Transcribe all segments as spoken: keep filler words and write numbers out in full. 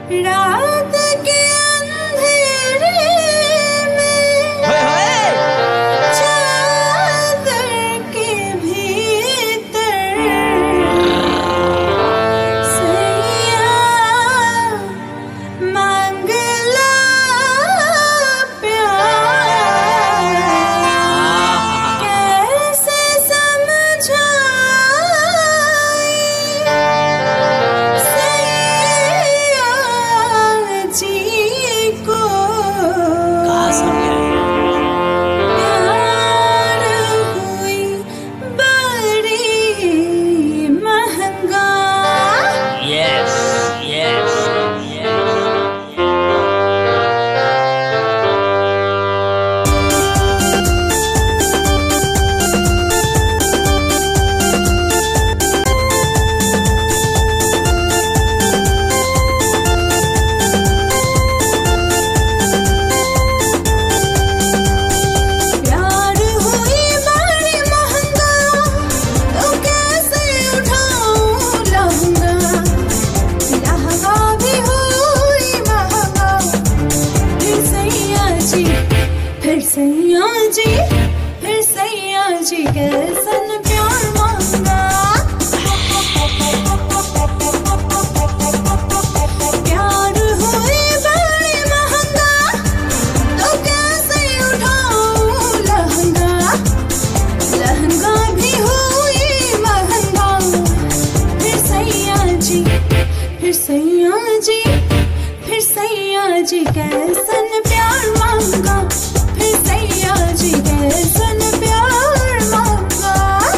रात के अंधेरे में चादर के भीतर सैया मांगला प्यार कैसे समझाई सैया जी को प्यार हुई बड़ी महंगा। Yes, yes, yes. प्यार हुई बड़ी महंगा तो कैसे उठाऊं लहंगा लहंगा भी हुई महंगा। फिर सैया जी फिर सैया जी फिर सैया जी कैसन प्यार मांगा। प्यार हुई बड़ी महंगा तो कैसे उठाऊं लहंगा लहंगा भी हुई महंगा। फिर सैया जी फिर सैया जी फिर सैया जी कैसन प्यार मांगा। फिर सैया जी कैसन प्यार मांगा।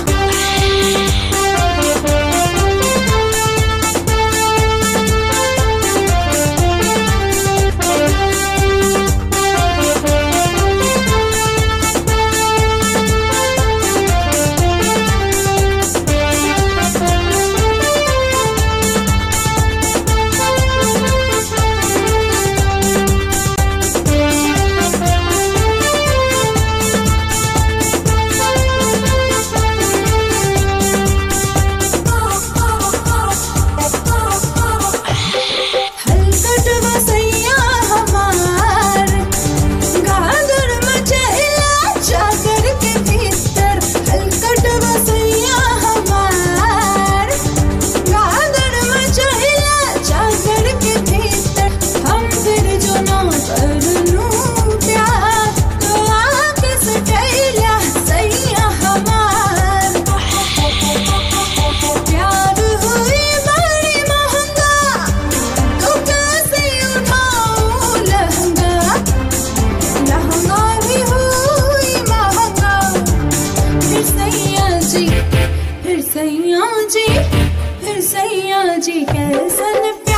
हलकट वसैया हमार गादर मचैला चादर के भीतर। हलकट वसैया हमार गादर मचैला चादर के भीतर। हम फिर जो ना करलूं प्यार तो आके सटैला सैया हमार। प्यार हुई बड़ी महंगा तो कैसे उठाऊं लहंगा लहंगा भी हुई महंगा। फिर सैया जी फिर सैया जी फिर सैया जी कैसन प्यार